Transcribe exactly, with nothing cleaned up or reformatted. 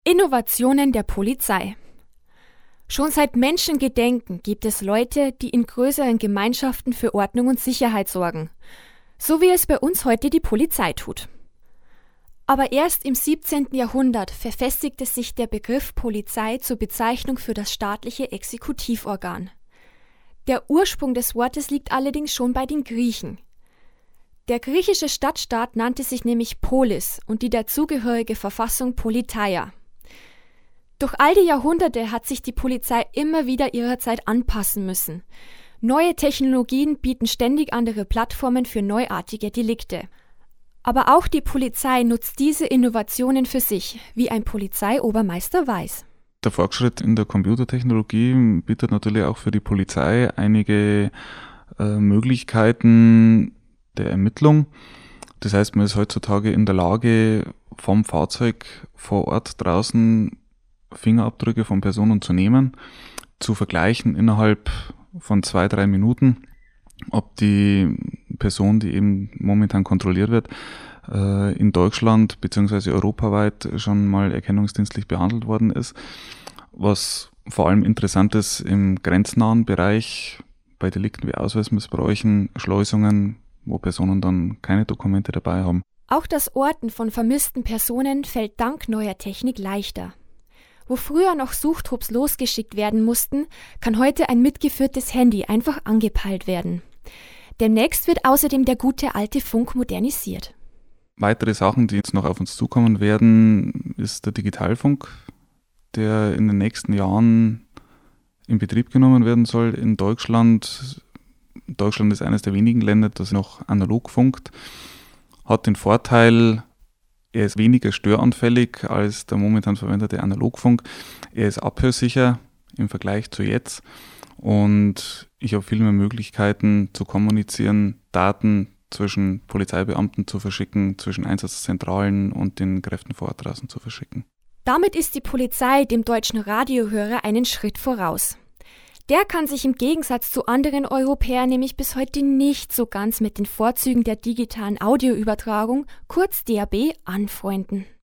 Innovationen der Polizei. Schon seit Menschengedenken gibt es Leute, die in größeren Gemeinschaften für Ordnung und Sicherheit sorgen, so wie es bei uns heute die Polizei tut. Aber erst im siebzehnten Jahrhundert verfestigte sich der Begriff Polizei zur Bezeichnung für das staatliche Exekutivorgan. Der Ursprung des Wortes liegt allerdings schon bei den Griechen. Der griechische Stadtstaat nannte sich nämlich Polis und die dazugehörige Verfassung Politeia. Durch all die Jahrhunderte hat sich die Polizei immer wieder ihrer Zeit anpassen müssen. Neue Technologien bieten ständig andere Plattformen für neuartige Delikte. Aber auch die Polizei nutzt diese Innovationen für sich, wie ein Polizeiobermeister weiß. Der Fortschritt in der Computertechnologie bietet natürlich auch für die Polizei einige äh, Möglichkeiten der Ermittlung. Das heißt, man ist heutzutage in der Lage, vom Fahrzeug vor Ort draußen Fingerabdrücke von Personen zu nehmen, zu vergleichen innerhalb von zwei, drei Minuten, ob die Person, die eben momentan kontrolliert wird, in Deutschland bzw. europaweit schon mal erkennungsdienstlich behandelt worden ist. Was vor allem interessant ist im grenznahen Bereich, bei Delikten wie Ausweismissbräuchen, Schleusungen, wo Personen dann keine Dokumente dabei haben. Auch das Orten von vermissten Personen fällt dank neuer Technik leichter. Wo früher noch Suchtrupps losgeschickt werden mussten, kann heute ein mitgeführtes Handy einfach angepeilt werden. Demnächst wird außerdem der gute alte Funk modernisiert. Weitere Sachen, die jetzt noch auf uns zukommen werden, ist der Digitalfunk, der in den nächsten Jahren in Betrieb genommen werden soll in Deutschland. Deutschland ist eines der wenigen Länder, das noch analog funkt, hat den Vorteil, er ist weniger störanfällig als der momentan verwendete Analogfunk. Er ist abhörsicher im Vergleich zu jetzt und ich habe viel mehr Möglichkeiten zu kommunizieren, Daten zwischen Polizeibeamten zu verschicken, zwischen Einsatzzentralen und den Kräften vor Ort draußen zu verschicken. Damit ist die Polizei dem deutschen Radiohörer einen Schritt voraus. Der kann sich im Gegensatz zu anderen Europäern nämlich bis heute nicht so ganz mit den Vorzügen der digitalen Audioübertragung, kurz D A B, anfreunden.